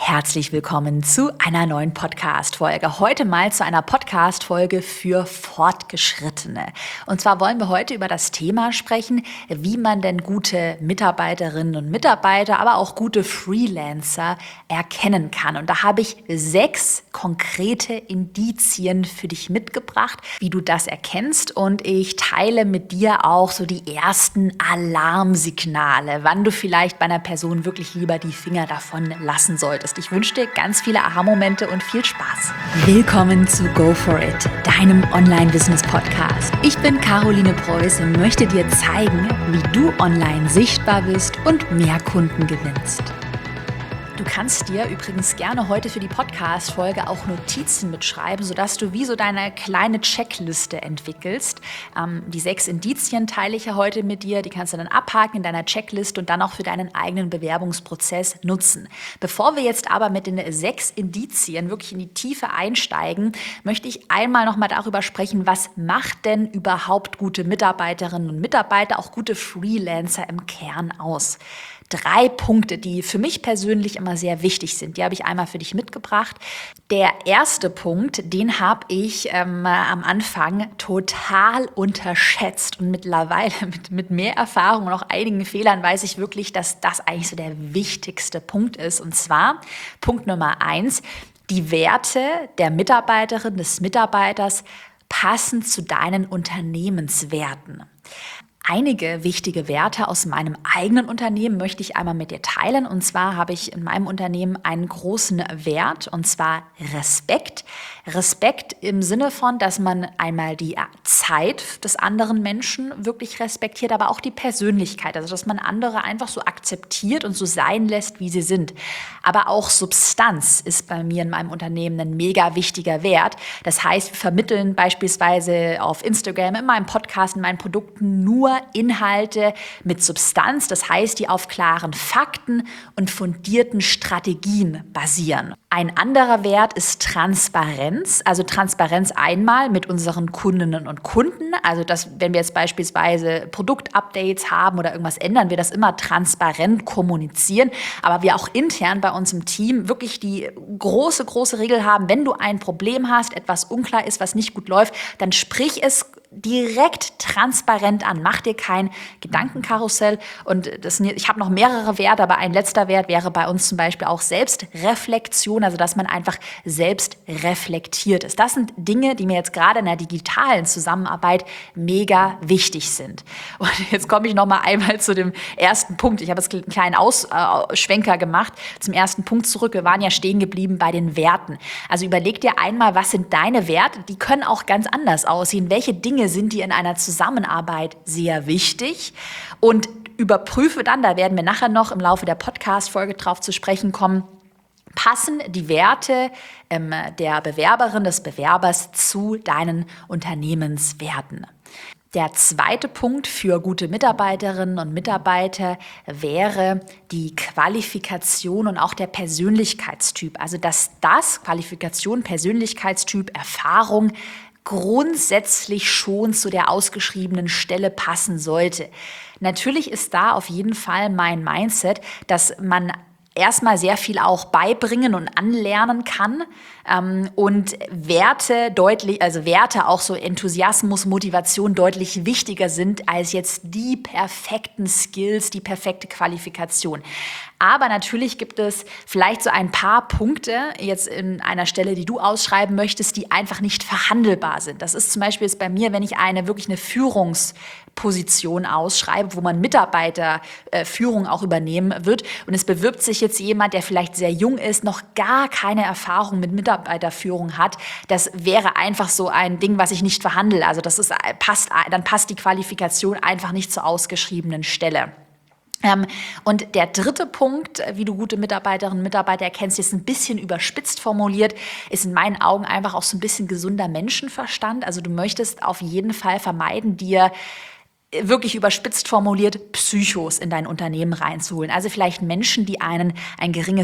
Herzlich willkommen zu einer neuen Podcast-Folge. Heute mal zu einer Podcast-Folge für Fortgeschrittene. Und zwar wollen wir heute über das Thema sprechen, wie man denn gute Mitarbeiterinnen und Mitarbeiter, aber auch gute Freelancer erkennen kann. Und da habe ich 6 konkrete Indizien für dich mitgebracht, wie du das erkennst. Und ich teile mit dir auch so die ersten Alarmsignale, wann du vielleicht bei einer Person wirklich lieber die Finger davon lassen solltest. Ich wünsche dir ganz viele Aha-Momente und viel Spaß. Willkommen zu Go For It, deinem Online-Business-Podcast. Ich bin Caroline Preuß und möchte dir zeigen, wie du online sichtbar bist und mehr Kunden gewinnst. Du kannst dir übrigens gerne heute für die Podcast-Folge auch Notizen mitschreiben, sodass du wie so deine kleine Checkliste entwickelst. Die 6 Indizien teile ich ja heute mit dir. Die kannst du dann abhaken in deiner Checkliste und dann auch für deinen eigenen Bewerbungsprozess nutzen. Bevor wir jetzt aber mit den 6 Indizien wirklich in die Tiefe einsteigen, möchte ich einmal nochmal darüber sprechen, was macht denn überhaupt gute Mitarbeiterinnen und Mitarbeiter, auch gute Freelancer im Kern aus? 3 Punkte, die für mich persönlich immer sehr wichtig sind. Die habe ich einmal für dich mitgebracht. Der erste Punkt, den habe ich am Anfang total unterschätzt. Und mittlerweile mit mehr Erfahrung und auch einigen Fehlern weiß ich wirklich, dass das eigentlich so der wichtigste Punkt ist. Und zwar Punkt Nummer 1, die Werte der Mitarbeiterin, des Mitarbeiters passen zu deinen Unternehmenswerten. Einige wichtige Werte aus meinem eigenen Unternehmen möchte ich einmal mit dir teilen. Und zwar habe ich in meinem Unternehmen einen großen Wert, und zwar Respekt. Respekt im Sinne von, dass man einmal die Zeit des anderen Menschen wirklich respektiert, aber auch die Persönlichkeit. Also dass man andere einfach so akzeptiert und so sein lässt, wie sie sind. Aber auch Substanz ist bei mir in meinem Unternehmen ein mega wichtiger Wert. Das heißt, wir vermitteln beispielsweise auf Instagram, in meinem Podcast, in meinen Produkten nur Inhalte mit Substanz, das heißt, die auf klaren Fakten und fundierten Strategien basieren. Ein anderer Wert ist Transparenz, also Transparenz einmal mit unseren Kundinnen und Kunden, also dass, wenn wir jetzt beispielsweise Produktupdates haben oder irgendwas ändern, wir das immer transparent kommunizieren, aber wir auch intern bei uns im Team wirklich die große Regel haben, wenn du ein Problem hast, etwas unklar ist, was nicht gut läuft, dann sprich es direkt transparent an. Mach dir kein Gedankenkarussell. Und ich habe noch mehrere Werte, aber ein letzter Wert wäre bei uns zum Beispiel auch Selbstreflexion, also dass man einfach selbst reflektiert ist. Das sind Dinge, die mir jetzt gerade in der digitalen Zusammenarbeit mega wichtig sind. Und jetzt komme ich noch mal einmal zu dem ersten Punkt. Ich habe jetzt einen kleinen Ausschwenker gemacht zum ersten Punkt zurück. Wir waren ja stehen geblieben bei den Werten. Also überleg dir einmal, was sind deine Werte? Die können auch ganz anders aussehen. Welche Dinge sind dir in einer Zusammenarbeit sehr wichtig? Und überprüfe dann, da werden wir nachher noch im Laufe der Podcast-Folge drauf zu sprechen kommen, passen die Werte der Bewerberin, des Bewerbers zu deinen Unternehmenswerten. Der zweite Punkt für gute Mitarbeiterinnen und Mitarbeiter wäre die Qualifikation und auch der Persönlichkeitstyp. Also dass das Qualifikation, Persönlichkeitstyp, Erfahrung grundsätzlich schon zu der ausgeschriebenen Stelle passen sollte. Natürlich ist da auf jeden Fall mein Mindset, dass man erstmal sehr viel auch beibringen und anlernen kann und Werte auch so Enthusiasmus, Motivation deutlich wichtiger sind als jetzt die perfekten Skills, die perfekte Qualifikation. Aber natürlich gibt es vielleicht so ein paar Punkte jetzt in einer Stelle, die du ausschreiben möchtest, die einfach nicht verhandelbar sind. Das ist zum Beispiel jetzt bei mir, wenn ich wirklich eine Führungsposition ausschreibe, wo man Mitarbeiterführung auch übernehmen wird und es bewirbt sich jetzt jemand, der vielleicht sehr jung ist, noch gar keine Erfahrung mit Mitarbeiterführung hat. Das wäre einfach so ein Ding, was ich nicht verhandle. Also dann passt die Qualifikation einfach nicht zur ausgeschriebenen Stelle. Und der dritte Punkt, wie du gute Mitarbeiterinnen und Mitarbeiter erkennst, ist ein bisschen überspitzt formuliert, ist in meinen Augen einfach auch so ein bisschen gesunder Menschenverstand. Also du möchtest auf jeden Fall vermeiden, dir wirklich überspitzt formuliert, Psychos in dein Unternehmen reinzuholen. Also vielleicht Menschen, die einen geringen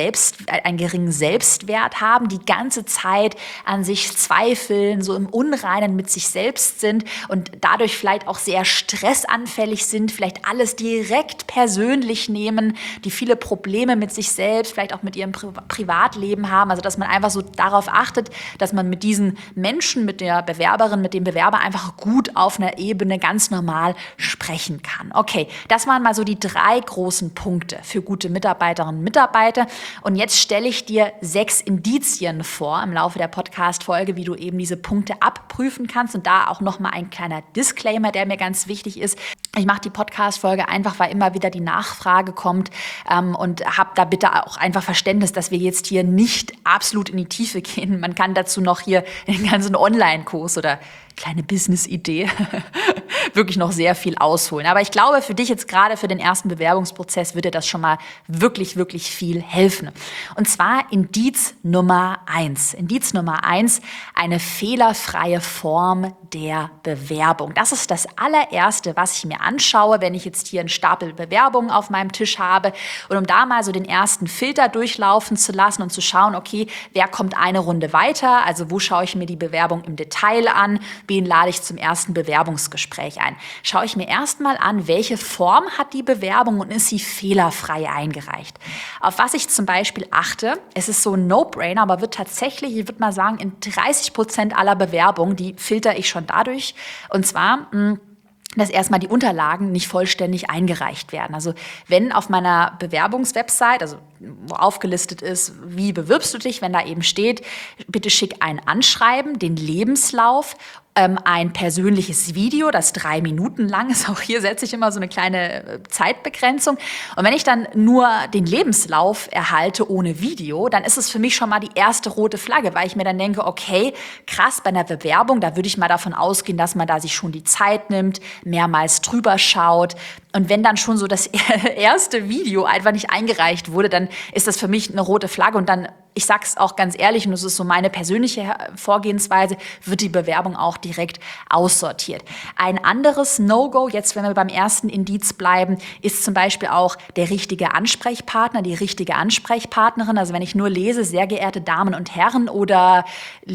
Selbstwert haben, die ganze Zeit an sich zweifeln, so im Unreinen mit sich selbst sind und dadurch vielleicht auch sehr stressanfällig sind, vielleicht alles direkt persönlich nehmen, die viele Probleme mit sich selbst, vielleicht auch mit ihrem Privatleben haben. Also dass man einfach so darauf achtet, dass man mit diesen Menschen, mit der Bewerberin, mit dem Bewerber einfach gut auf einer Ebene ganz normal sprechen kann. Okay, das waren mal so die 3 großen Punkte für gute Mitarbeiterinnen und Mitarbeiter. Und jetzt stelle ich dir 6 Indizien vor im Laufe der Podcast-Folge, wie du eben diese Punkte abprüfen kannst. Und da auch nochmal ein kleiner Disclaimer, der mir ganz wichtig ist. Ich mache die Podcast-Folge einfach, weil immer wieder die Nachfrage kommt und habe da bitte auch einfach Verständnis, dass wir jetzt hier nicht absolut in die Tiefe gehen. Man kann dazu noch hier den ganzen Online-Kurs oder kleine Business-Idee wirklich noch sehr viel ausholen. Aber ich glaube, für dich jetzt gerade für den ersten Bewerbungsprozess würde das schon mal wirklich, wirklich viel helfen. Und zwar Indiz Nummer 1. Indiz Nummer 1, eine fehlerfreie Form der Bewerbung. Das ist das allererste, was ich mir anschaue, wenn ich jetzt hier einen Stapel Bewerbungen auf meinem Tisch habe. Und um da mal so den ersten Filter durchlaufen zu lassen und zu schauen, okay, wer kommt eine Runde weiter? Also wo schaue ich mir die Bewerbung im Detail an? Wen lade ich zum ersten Bewerbungsgespräch ein? Schaue ich mir erstmal an, welche Form hat die Bewerbung und ist sie fehlerfrei eingereicht? Auf was ich zum Beispiel achte, es ist so ein No-Brainer, aber wird tatsächlich, ich würde mal sagen, in 30% aller Bewerbungen, die filter ich schon dadurch. Und zwar dass erstmal die Unterlagen nicht vollständig eingereicht werden. Also wenn auf meiner Bewerbungswebsite, also wo aufgelistet ist, wie bewirbst du dich, wenn da eben steht, bitte schick ein Anschreiben, den Lebenslauf, ein persönliches Video, das 3 Minuten lang ist. Auch hier setze ich immer so eine kleine Zeitbegrenzung. Und wenn ich dann nur den Lebenslauf erhalte ohne Video, dann ist es für mich schon mal die erste rote Flagge, weil ich mir dann denke, okay, krass, bei einer Bewerbung, da würde ich mal davon ausgehen, dass man da sich schon die Zeit nimmt, mehrmals drüber schaut. Und wenn dann schon so das erste Video einfach nicht eingereicht wurde, dann ist das für mich eine rote Flagge. Und dann, ich sag's auch ganz ehrlich, und das ist so meine persönliche Vorgehensweise, wird die Bewerbung auch direkt aussortiert. Ein anderes No-Go, jetzt wenn wir beim ersten Indiz bleiben, ist zum Beispiel auch der richtige Ansprechpartner, die richtige Ansprechpartnerin. Also wenn ich nur lese, sehr geehrte Damen und Herren oder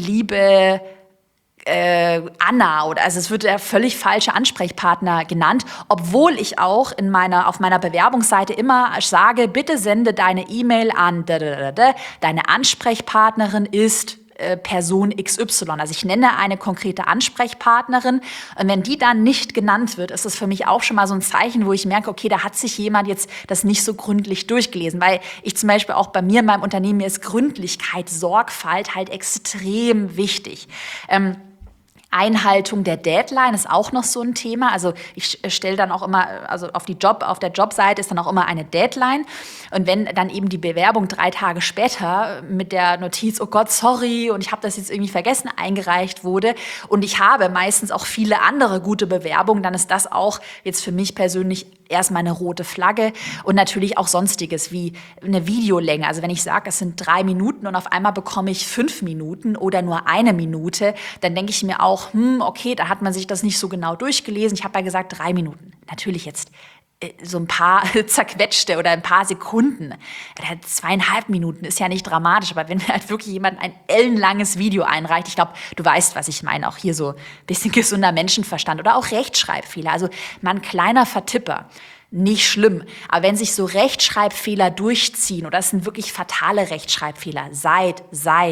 liebe Anna, oder also es wird der völlig falsche Ansprechpartner genannt, obwohl ich auch auf meiner Bewerbungsseite immer sage, bitte sende deine E-Mail an deine Ansprechpartnerin ist Person XY. Also ich nenne eine konkrete Ansprechpartnerin und wenn die dann nicht genannt wird, ist das für mich auch schon mal so ein Zeichen, wo ich merke, okay, da hat sich jemand jetzt das nicht so gründlich durchgelesen, weil ich zum Beispiel auch bei mir in meinem Unternehmen, mir ist Gründlichkeit, Sorgfalt halt extrem wichtig. Einhaltung der Deadline ist auch noch so ein Thema. Also ich stelle dann auch immer, also auf der Jobseite ist dann auch immer eine Deadline. Und wenn dann eben die Bewerbung 3 Tage später mit der Notiz, oh Gott, sorry, und ich habe das jetzt irgendwie vergessen, eingereicht wurde und ich habe meistens auch viele andere gute Bewerbungen, dann ist das auch jetzt für mich persönlich erstmal eine rote Flagge und natürlich auch Sonstiges wie eine Videolänge. Also wenn ich sage, es sind 3 Minuten und auf einmal bekomme ich 5 Minuten oder nur 1 Minute, dann denke ich mir auch, okay, da hat man sich das nicht so genau durchgelesen. Ich habe ja gesagt 3 Minuten. Natürlich jetzt so ein paar zerquetschte oder ein paar Sekunden. 2,5 Minuten ist ja nicht dramatisch, aber wenn halt wirklich jemand ein ellenlanges Video einreicht, ich glaube, du weißt, was ich meine, auch hier so ein bisschen gesunder Menschenverstand oder auch Rechtschreibfehler, also mal ein kleiner Vertipper. Nicht schlimm, aber wenn sich so Rechtschreibfehler durchziehen oder es sind wirklich fatale Rechtschreibfehler, seid,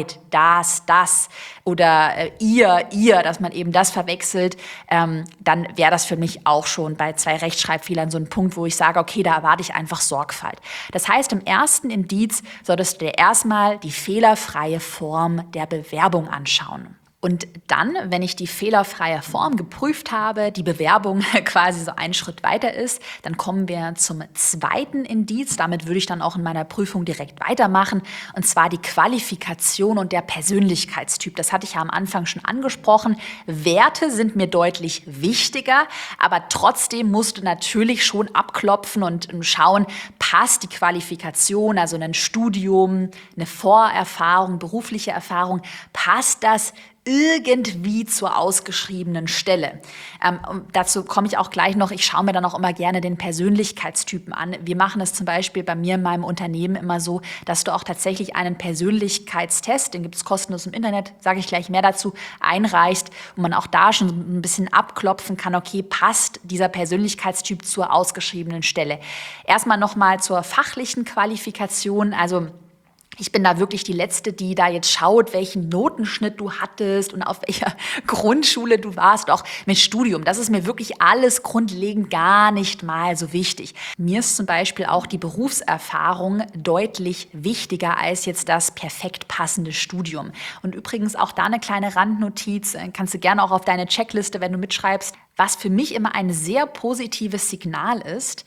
das oder ihr, dass man eben das verwechselt, dann wäre das für mich auch schon bei 2 Rechtschreibfehlern so ein Punkt, wo ich sage, okay, da erwarte ich einfach Sorgfalt. Das heißt, im ersten Indiz solltest du dir erstmal die fehlerfreie Form der Bewerbung anschauen. Und dann, wenn ich die fehlerfreie Form geprüft habe, die Bewerbung quasi so einen Schritt weiter ist, dann kommen wir zum zweiten Indiz. Damit würde ich dann auch in meiner Prüfung direkt weitermachen. Und zwar die Qualifikation und der Persönlichkeitstyp. Das hatte ich ja am Anfang schon angesprochen. Werte sind mir deutlich wichtiger, aber trotzdem musst du natürlich schon abklopfen und schauen, passt die Qualifikation, also ein Studium, eine Vorerfahrung, berufliche Erfahrung, passt das irgendwie zur ausgeschriebenen Stelle. Dazu komme ich auch gleich noch. Ich schaue mir dann auch immer gerne den Persönlichkeitstypen an. Wir machen es zum Beispiel bei mir in meinem Unternehmen immer so, dass du auch tatsächlich einen Persönlichkeitstest, den gibt es kostenlos im Internet, sage ich gleich mehr dazu, einreichst, wo man auch da schon ein bisschen abklopfen kann, okay, passt dieser Persönlichkeitstyp zur ausgeschriebenen Stelle. Erstmal nochmal zur fachlichen Qualifikation, also ich bin da wirklich die Letzte, die da jetzt schaut, welchen Notenschnitt du hattest und auf welcher Grundschule du warst, auch mit Studium. Das ist mir wirklich alles grundlegend gar nicht mal so wichtig. Mir ist zum Beispiel auch die Berufserfahrung deutlich wichtiger als jetzt das perfekt passende Studium. Und übrigens auch da eine kleine Randnotiz, kannst du gerne auch auf deine Checkliste, wenn du mitschreibst. Was für mich immer ein sehr positives Signal ist,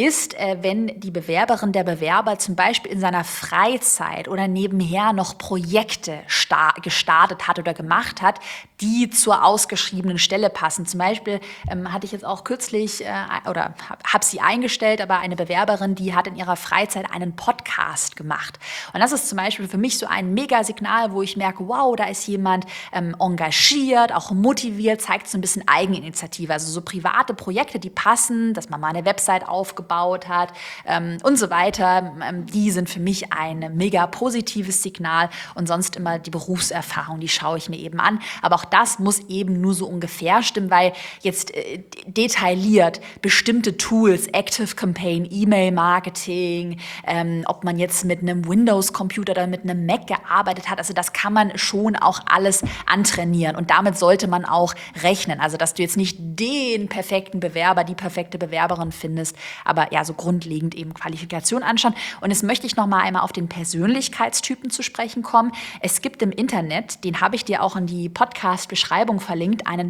wenn die Bewerberin, der Bewerber zum Beispiel in seiner Freizeit oder nebenher noch Projekte gestartet hat oder gemacht hat, die zur ausgeschriebenen Stelle passen. Zum Beispiel hatte ich jetzt auch kürzlich oder habe sie eingestellt, aber eine Bewerberin, die hat in ihrer Freizeit einen Podcast gemacht. Und das ist zum Beispiel für mich so ein Mega-Signal, wo ich merke, wow, da ist jemand engagiert, auch motiviert, zeigt so ein bisschen Eigeninitiative. Also so private Projekte, die passen, dass man mal eine Website aufgebaut hat und so weiter, die sind für mich ein mega positives Signal und sonst immer die Berufserfahrung, die schaue ich mir eben an. Aber auch das muss eben nur so ungefähr stimmen, weil jetzt detailliert bestimmte Tools, Active Campaign, E-Mail-Marketing, ob man jetzt mit einem Windows-Computer oder mit einem Mac gearbeitet hat, also das kann man schon auch alles antrainieren und damit sollte man auch rechnen. Also dass du jetzt nicht den perfekten Bewerber, die perfekte Bewerberin findest, aber ja, so grundlegend eben Qualifikation anschauen. Und jetzt möchte ich noch mal einmal auf den Persönlichkeitstypen zu sprechen kommen. Es gibt im Internet, den habe ich dir auch in die Podcast-Beschreibung verlinkt, einen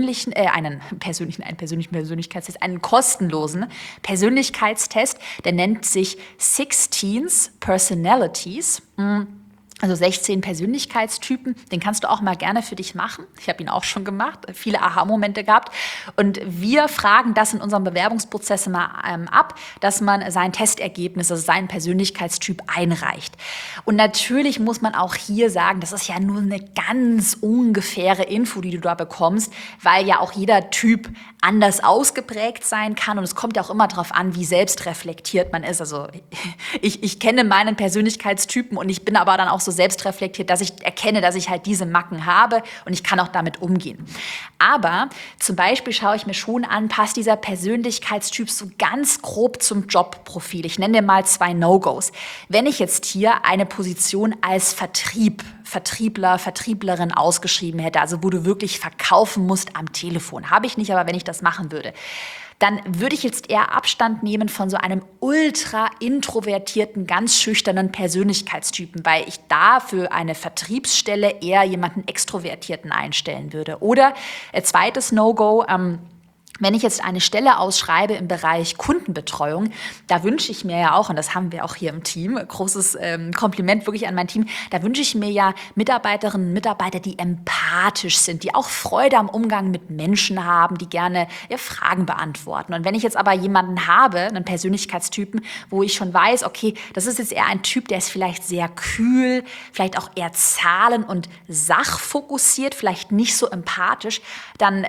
Persönlichkeitstest, einen kostenlosen Persönlichkeitstest, der nennt sich 16 Personalities. Also 16 Persönlichkeitstypen, den kannst du auch mal gerne für dich machen. Ich habe ihn auch schon gemacht, viele Aha-Momente gehabt. Und wir fragen das in unserem Bewerbungsprozess immer ab, dass man sein Testergebnis, also seinen Persönlichkeitstyp einreicht. Und natürlich muss man auch hier sagen, das ist ja nur eine ganz ungefähre Info, die du da bekommst, weil ja auch jeder Typ anders ausgeprägt sein kann. Und es kommt ja auch immer darauf an, wie selbstreflektiert man ist. Also ich kenne meinen Persönlichkeitstypen und ich bin aber dann auch so selbstreflektiert, dass ich erkenne, dass ich halt diese Macken habe und ich kann auch damit umgehen. Aber zum Beispiel schaue ich mir schon an, passt dieser Persönlichkeitstyp so ganz grob zum Jobprofil. Ich nenne dir mal 2 No-Gos. Wenn ich jetzt hier eine Position als Vertriebler, Vertrieblerin ausgeschrieben hätte, also wo du wirklich verkaufen musst am Telefon, habe ich nicht, aber wenn ich das machen würde, dann würde ich jetzt eher Abstand nehmen von so einem ultra introvertierten, ganz schüchternen Persönlichkeitstypen, weil ich da für eine Vertriebsstelle eher jemanden Extrovertierten einstellen würde. Oder zweites No-Go, wenn ich jetzt eine Stelle ausschreibe im Bereich Kundenbetreuung, da wünsche ich mir ja auch, und das haben wir auch hier im Team, großes Kompliment wirklich an mein Team, da wünsche ich mir ja Mitarbeiterinnen und Mitarbeiter, die empathisch sind, die auch Freude am Umgang mit Menschen haben, die gerne Fragen beantworten. Und wenn ich jetzt aber jemanden habe, einen Persönlichkeitstypen, wo ich schon weiß, okay, das ist jetzt eher ein Typ, der ist vielleicht sehr kühl, vielleicht auch eher zahlen- und sachfokussiert, vielleicht nicht so empathisch, dann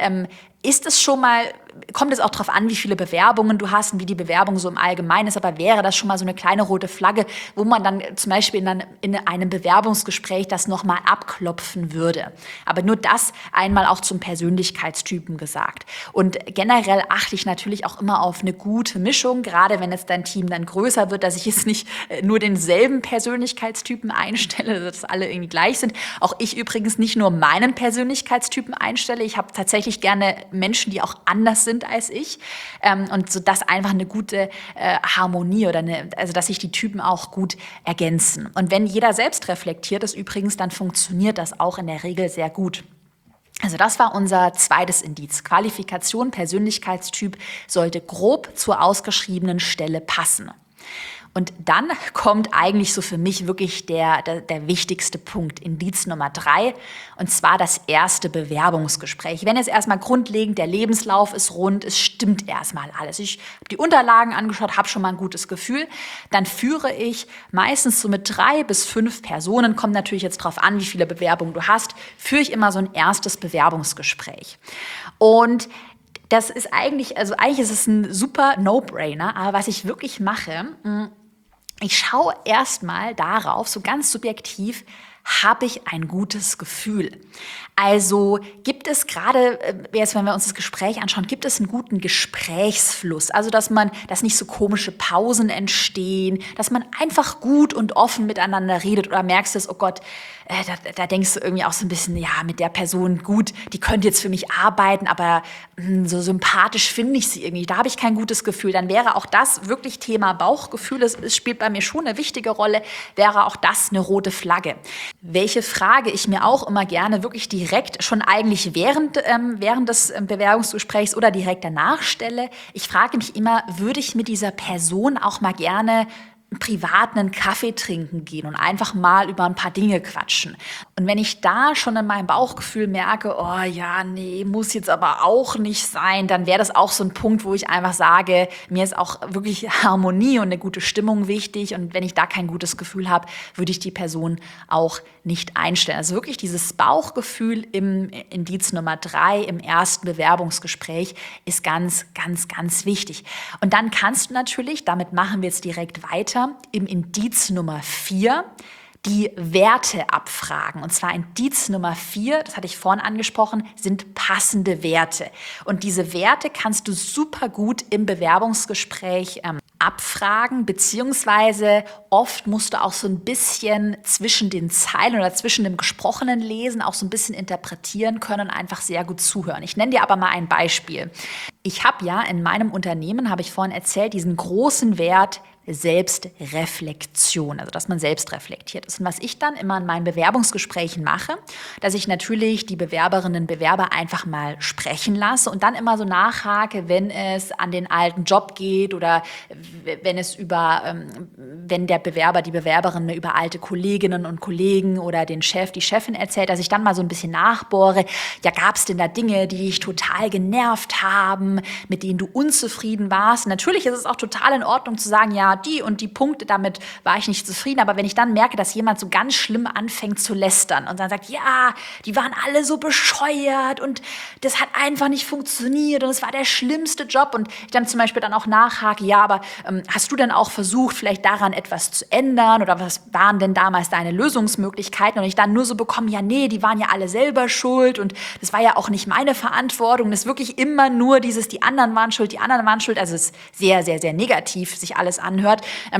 kommt es auch darauf an, wie viele Bewerbungen du hast und wie die Bewerbung so im Allgemeinen ist, aber wäre das schon mal so eine kleine rote Flagge, wo man dann zum Beispiel in einem Bewerbungsgespräch das nochmal abklopfen würde. Aber nur das einmal auch zum Persönlichkeitstypen gesagt. Und generell achte ich natürlich auch immer auf eine gute Mischung, gerade wenn jetzt dein Team dann größer wird, dass ich jetzt nicht nur denselben Persönlichkeitstypen einstelle, dass alle irgendwie gleich sind. Auch ich übrigens nicht nur meinen Persönlichkeitstypen einstelle, ich habe tatsächlich gerne Menschen, die auch anders sind als ich und so dass einfach eine gute Harmonie also dass sich die Typen auch gut ergänzen. Und wenn jeder selbst reflektiert ist übrigens, dann funktioniert das auch in der Regel sehr gut. Also das war unser zweites Indiz. Qualifikation, Persönlichkeitstyp sollte grob zur ausgeschriebenen Stelle passen. Und dann kommt eigentlich so für mich wirklich der wichtigste Punkt, Indiz Nummer 3, und zwar das erste Bewerbungsgespräch. Wenn jetzt erstmal grundlegend der Lebenslauf ist rund, es stimmt erstmal alles. Ich habe die Unterlagen angeschaut, habe schon mal ein gutes Gefühl, dann führe ich meistens so mit 3 bis 5 Personen, kommt natürlich jetzt drauf an, wie viele Bewerbungen du hast, führe ich immer so ein erstes Bewerbungsgespräch. Und das ist eigentlich ist es ein super No-Brainer, aber was ich wirklich mache, ich schaue erstmal darauf, so ganz subjektiv, habe ich ein gutes Gefühl? Also gibt es gerade, jetzt wenn wir uns das Gespräch anschauen, gibt es einen guten Gesprächsfluss? Also dass nicht so komische Pausen entstehen, dass man einfach gut und offen miteinander redet, oder merkst du es, oh Gott, da denkst du irgendwie auch so ein bisschen, ja, mit der Person gut, die könnte jetzt für mich arbeiten, aber so sympathisch finde ich sie irgendwie, da habe ich kein gutes Gefühl. Dann wäre auch das wirklich Thema Bauchgefühl, es spielt bei mir schon eine wichtige Rolle, wäre auch das eine rote Flagge. Welche Frage ich mir auch immer gerne wirklich direkt schon eigentlich während des Bewerbungsgesprächs oder direkt danach stelle, ich frage mich immer, würde ich mit dieser Person auch mal gerne privat einen Kaffee trinken gehen und einfach mal über ein paar Dinge quatschen. Und wenn ich da schon in meinem Bauchgefühl merke, oh ja, nee, muss jetzt aber auch nicht sein, dann wäre das auch so ein Punkt, wo ich einfach sage, mir ist auch wirklich Harmonie und eine gute Stimmung wichtig, und wenn ich da kein gutes Gefühl habe, würde ich die Person auch nicht einstellen. Also wirklich dieses Bauchgefühl im Indiz Nummer 3, im ersten Bewerbungsgespräch, ist ganz, ganz, ganz wichtig. Und dann kannst du natürlich, damit machen wir jetzt direkt weiter, im Indiz Nummer 4 die Werte abfragen. Und zwar Indiz Nummer 4, das hatte ich vorhin angesprochen, sind passende Werte. Und diese Werte kannst du super gut im Bewerbungsgespräch abfragen, beziehungsweise oft musst du auch so ein bisschen zwischen den Zeilen oder zwischen dem gesprochenen Lesen auch so ein bisschen interpretieren können und einfach sehr gut zuhören. Ich nenne dir aber mal ein Beispiel. Ich habe ja in meinem Unternehmen, habe ich vorhin erzählt, diesen großen Wert Selbstreflexion, also dass man selbst reflektiert ist. Und was ich dann immer in meinen Bewerbungsgesprächen mache, dass ich natürlich die Bewerberinnen und Bewerber einfach mal sprechen lasse und dann immer so nachhake, wenn es an den alten Job geht oder wenn der Bewerber, die Bewerberin über alte Kolleginnen und Kollegen oder den Chef, die Chefin erzählt, dass ich dann mal so ein bisschen nachbohre, ja, gab es denn da Dinge, die dich total genervt haben, mit denen du unzufrieden warst? Und natürlich ist es auch total in Ordnung zu sagen, ja, die und die Punkte, damit war ich nicht zufrieden. Aber wenn ich dann merke, dass jemand so ganz schlimm anfängt zu lästern und dann sagt, ja, die waren alle so bescheuert und das hat einfach nicht funktioniert und es war der schlimmste Job, und ich dann zum Beispiel dann auch nachhake, ja, aber hast du denn auch versucht, vielleicht daran etwas zu ändern, oder was waren denn damals deine Lösungsmöglichkeiten? Und ich dann nur so bekomme, ja, nee, die waren ja alle selber schuld und das war ja auch nicht meine Verantwortung. Das ist wirklich immer nur dieses, die anderen waren schuld, also es ist sehr, sehr, sehr negativ sich alles anhört.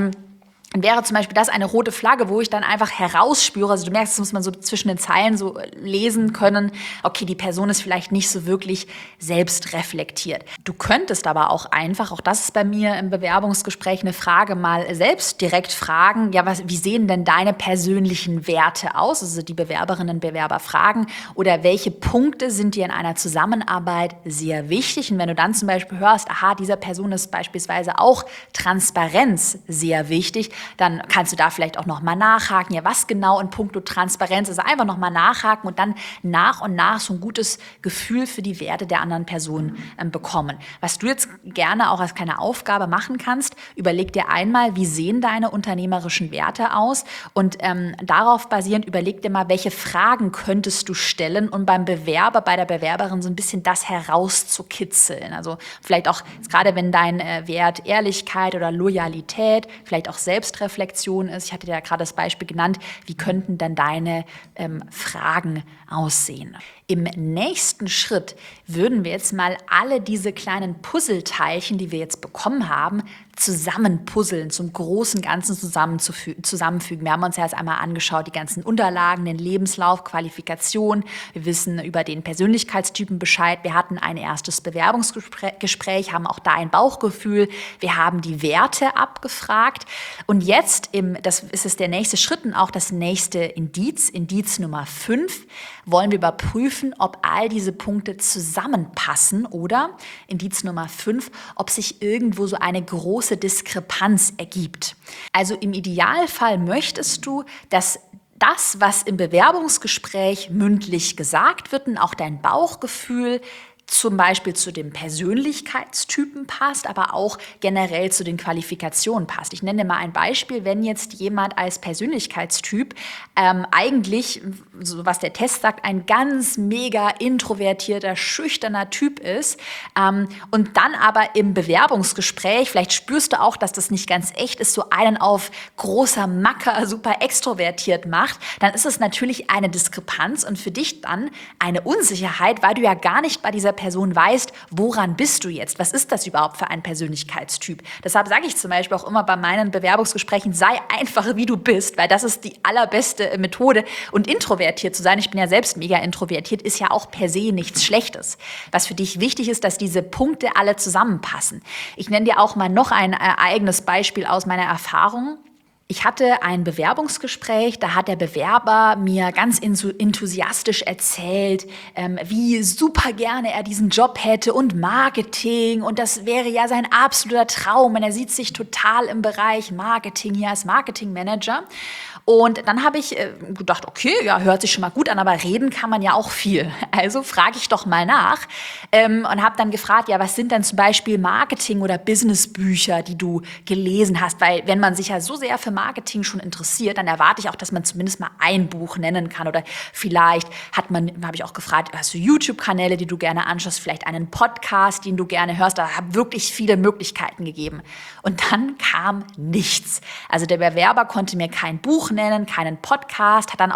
Wäre zum Beispiel das eine rote Flagge, wo ich dann einfach herausspüre, also du merkst, das muss man so zwischen den Zeilen so lesen können, okay, die Person ist vielleicht nicht so wirklich selbst reflektiert. Du könntest aber auch einfach, auch das ist bei mir im Bewerbungsgespräch eine Frage, mal selbst direkt fragen, ja, wie sehen denn deine persönlichen Werte aus? Also die Bewerberinnen und Bewerber fragen, oder welche Punkte sind dir in einer Zusammenarbeit sehr wichtig? Und wenn du dann zum Beispiel hörst, aha, dieser Person ist beispielsweise auch Transparenz sehr wichtig, dann kannst du da vielleicht auch nochmal nachhaken, ja, was genau in puncto Transparenz, also einfach nochmal nachhaken und dann nach und nach so ein gutes Gefühl für die Werte der anderen Person bekommen. Was du jetzt gerne auch als kleine Aufgabe machen kannst, überleg dir einmal, wie sehen deine unternehmerischen Werte aus, und darauf basierend überleg dir mal, welche Fragen könntest du stellen, um beim Bewerber, bei der Bewerberin so ein bisschen das herauszukitzeln. Also vielleicht auch, gerade wenn dein Wert Ehrlichkeit oder Loyalität, vielleicht auch Selbstreflexion ist. Ich hatte dir ja gerade das Beispiel genannt. Wie könnten denn deine Fragen aussehen? Im nächsten Schritt würden wir jetzt mal alle diese kleinen Puzzleteilchen, die wir jetzt bekommen haben, zusammenpuzzeln, zum großen Ganzen zusammenfügen. Wir haben uns ja jetzt einmal angeschaut, die ganzen Unterlagen, den Lebenslauf, Qualifikation. Wir wissen über den Persönlichkeitstypen Bescheid. Wir hatten ein erstes Bewerbungsgespräch, haben auch da ein Bauchgefühl. Wir haben die Werte abgefragt. Und jetzt, das ist es der nächste Schritt und auch das nächste Indiz Nummer 5, wollen wir überprüfen, ob all diese Punkte zusammenpassen, oder Indiz Nummer 5, ob sich irgendwo so eine große große Diskrepanz ergibt. Also im Idealfall möchtest du, dass das, was im Bewerbungsgespräch mündlich gesagt wird und auch dein Bauchgefühl zum Beispiel zu dem Persönlichkeitstypen passt, aber auch generell zu den Qualifikationen passt. Ich nenne mal ein Beispiel, wenn jetzt jemand als Persönlichkeitstyp eigentlich, so was der Test sagt, ein ganz mega introvertierter, schüchterner Typ ist und dann aber im Bewerbungsgespräch, vielleicht spürst du auch, dass das nicht ganz echt ist, so einen auf großer Macker, super extrovertiert macht, dann ist es natürlich eine Diskrepanz und für dich dann eine Unsicherheit, weil du ja gar nicht bei dieser Person weißt, woran bist du jetzt? Was ist das überhaupt für ein Persönlichkeitstyp? Deshalb sage ich zum Beispiel auch immer bei meinen Bewerbungsgesprächen, sei einfach wie du bist, weil das ist die allerbeste Methode. Und introvertiert zu sein, ich bin ja selbst mega introvertiert, ist ja auch per se nichts Schlechtes. Was für dich wichtig ist, dass diese Punkte alle zusammenpassen. Ich nenne dir auch mal noch ein eigenes Beispiel aus meiner Erfahrung. Ich hatte ein Bewerbungsgespräch, da hat der Bewerber mir ganz enthusiastisch erzählt, wie super gerne er diesen Job hätte und Marketing und das wäre ja sein absoluter Traum und er sieht sich total im Bereich Marketing hier als Marketingmanager. Und dann habe ich gedacht, okay, ja, hört sich schon mal gut an, aber reden kann man ja auch viel. Also frage ich doch mal nach und habe dann gefragt, ja, was sind denn zum Beispiel Marketing- oder Businessbücher, die du gelesen hast? Weil wenn man sich ja so sehr für Marketing schon interessiert, dann erwarte ich auch, dass man zumindest mal ein Buch nennen kann. Oder vielleicht habe ich auch gefragt, hast du YouTube-Kanäle, die du gerne anschaust, vielleicht einen Podcast, den du gerne hörst. Da habe wirklich viele Möglichkeiten gegeben. Und dann kam nichts. Also der Bewerber konnte mir kein Buch nennen, keinen Podcast, hat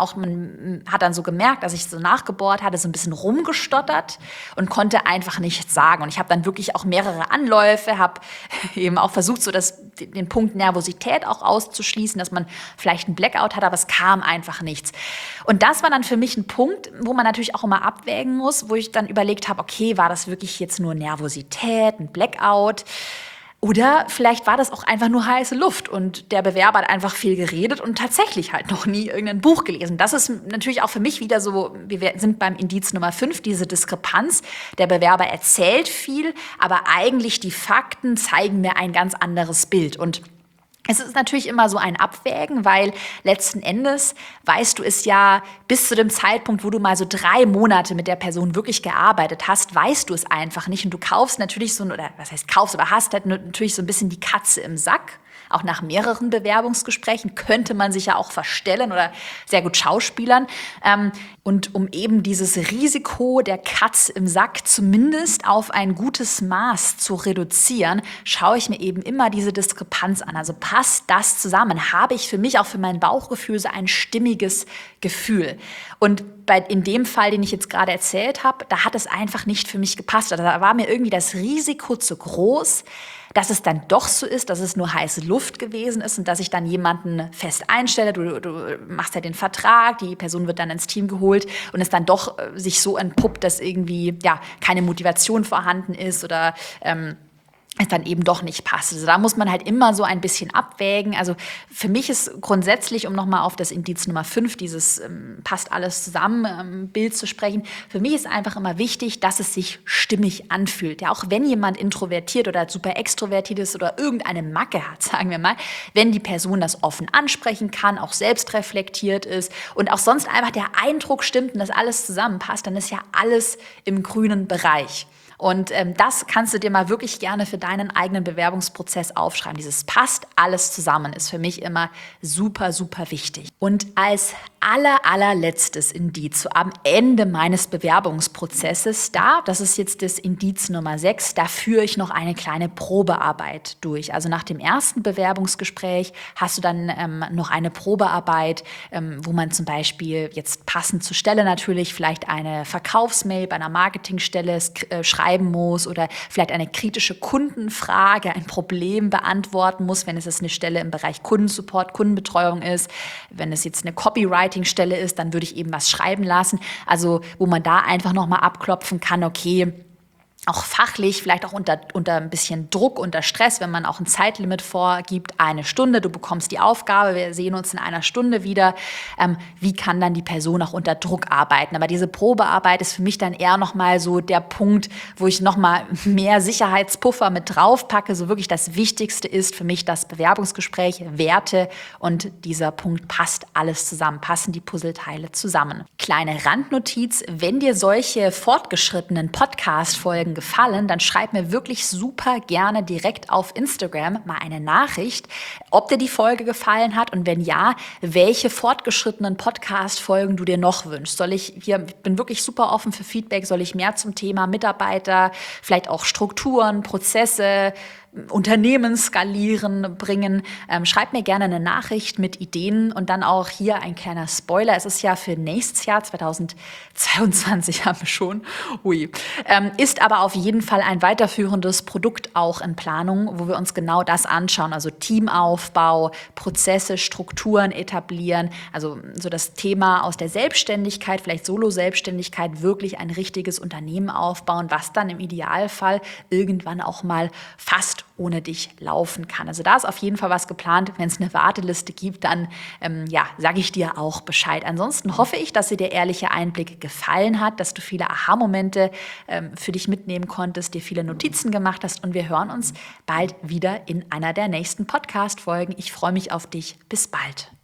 dann so gemerkt, dass ich so nachgebohrt hatte, so ein bisschen rumgestottert und konnte einfach nichts sagen. Und ich habe dann wirklich auch mehrere Anläufe, habe eben auch versucht, so den Punkt Nervosität auch auszuschließen, dass man vielleicht einen Blackout hat, aber es kam einfach nichts. Und das war dann für mich ein Punkt, wo man natürlich auch immer abwägen muss, wo ich dann überlegt habe, okay, war das wirklich jetzt nur Nervosität, ein Blackout? Oder vielleicht war das auch einfach nur heiße Luft und der Bewerber hat einfach viel geredet und tatsächlich halt noch nie irgendein Buch gelesen. Das ist natürlich auch für mich wieder so, wir sind beim Indiz Nummer 5, diese Diskrepanz. Der Bewerber erzählt viel, aber eigentlich die Fakten zeigen mir ein ganz anderes Bild. Und es ist natürlich immer so ein Abwägen, weil letzten Endes weißt du es ja bis zu dem Zeitpunkt, wo du mal so 3 Monate mit der Person wirklich gearbeitet hast, weißt du es einfach nicht. Und du kaufst natürlich oder was heißt kaufst, aber hast halt natürlich so ein bisschen die Katze im Sack. Auch nach mehreren Bewerbungsgesprächen könnte man sich ja auch verstellen oder sehr gut schauspielern. Und um eben dieses Risiko der Katze im Sack zumindest auf ein gutes Maß zu reduzieren, schaue ich mir eben immer diese Diskrepanz an. Also passt das zusammen? Habe ich für mich, auch für mein Bauchgefühl, so ein stimmiges Gefühl? Und in dem Fall, den ich jetzt gerade erzählt habe, da hat es einfach nicht für mich gepasst. Also da war mir irgendwie das Risiko zu groß, dass es dann doch so ist, dass es nur heiße Luft gewesen ist und dass ich dann jemanden fest einstelle. Du machst ja den Vertrag, die Person wird dann ins Team geholt und es dann doch sich so entpuppt, dass irgendwie keine Motivation vorhanden ist oder es dann eben doch nicht passt. Also da muss man halt immer so ein bisschen abwägen. Also für mich ist grundsätzlich, um nochmal auf das Indiz Nummer 5, dieses passt alles zusammen Bild zu sprechen, für mich ist einfach immer wichtig, dass es sich stimmig anfühlt. Ja, auch wenn jemand introvertiert oder super extrovertiert ist oder irgendeine Macke hat, sagen wir mal, wenn die Person das offen ansprechen kann, auch selbst reflektiert ist und auch sonst einfach der Eindruck stimmt und das alles zusammenpasst, dann ist ja alles im grünen Bereich. Und das kannst du dir mal wirklich gerne für deinen eigenen Bewerbungsprozess aufschreiben. Dieses passt alles zusammen ist für mich immer super, super wichtig. Und als allerletztes Indiz, so am Ende meines Bewerbungsprozesses, das ist jetzt das Indiz Nummer 6, da führe ich noch eine kleine Probearbeit durch. Also nach dem ersten Bewerbungsgespräch hast du dann noch eine Probearbeit, wo man zum Beispiel jetzt passend zur Stelle natürlich vielleicht eine Verkaufsmail bei einer Marketingstelle schreiben muss oder vielleicht eine kritische Kundenfrage, ein Problem beantworten muss, wenn es eine Stelle im Bereich Kundensupport, Kundenbetreuung ist. Wenn es jetzt eine Copywriting-Stelle ist, dann würde ich eben was schreiben lassen. Also wo man da einfach nochmal abklopfen kann, okay, auch fachlich, vielleicht auch unter ein bisschen Druck, unter Stress, wenn man auch ein Zeitlimit vorgibt, 1 Stunde, du bekommst die Aufgabe, wir sehen uns in 1 Stunde wieder. Wie kann dann die Person auch unter Druck arbeiten? Aber diese Probearbeit ist für mich dann eher nochmal so der Punkt, wo ich nochmal mehr Sicherheitspuffer mit draufpacke. So wirklich das Wichtigste ist für mich das Bewerbungsgespräch, Werte, und dieser Punkt passt alles zusammen, passen die Puzzleteile zusammen. Kleine Randnotiz: Wenn dir solche fortgeschrittenen Podcast-Folgen gefallen, dann schreib mir wirklich super gerne direkt auf Instagram mal eine Nachricht, ob dir die Folge gefallen hat und wenn ja, welche fortgeschrittenen Podcast-Folgen du dir noch wünschst. Ich bin wirklich super offen für Feedback, soll ich mehr zum Thema Mitarbeiter, vielleicht auch Strukturen, Prozesse, Unternehmen skalieren bringen. Schreib mir gerne eine Nachricht mit Ideen und dann auch hier ein kleiner Spoiler. Es ist ja für nächstes Jahr 2022 haben wir schon. Ist aber auf jeden Fall ein weiterführendes Produkt auch in Planung, wo wir uns genau das anschauen. Also Teamaufbau, Prozesse, Strukturen etablieren. Also so das Thema aus der Selbstständigkeit, vielleicht Solo-Selbstständigkeit, wirklich ein richtiges Unternehmen aufbauen, was dann im Idealfall irgendwann auch mal fast ohne dich laufen kann. Also da ist auf jeden Fall was geplant. Wenn es eine Warteliste gibt, dann sage ich dir auch Bescheid. Ansonsten hoffe ich, dass dir der ehrliche Einblick gefallen hat, dass du viele Aha-Momente für dich mitnehmen konntest, dir viele Notizen gemacht hast und wir hören uns bald wieder in einer der nächsten Podcast-Folgen. Ich freue mich auf dich. Bis bald.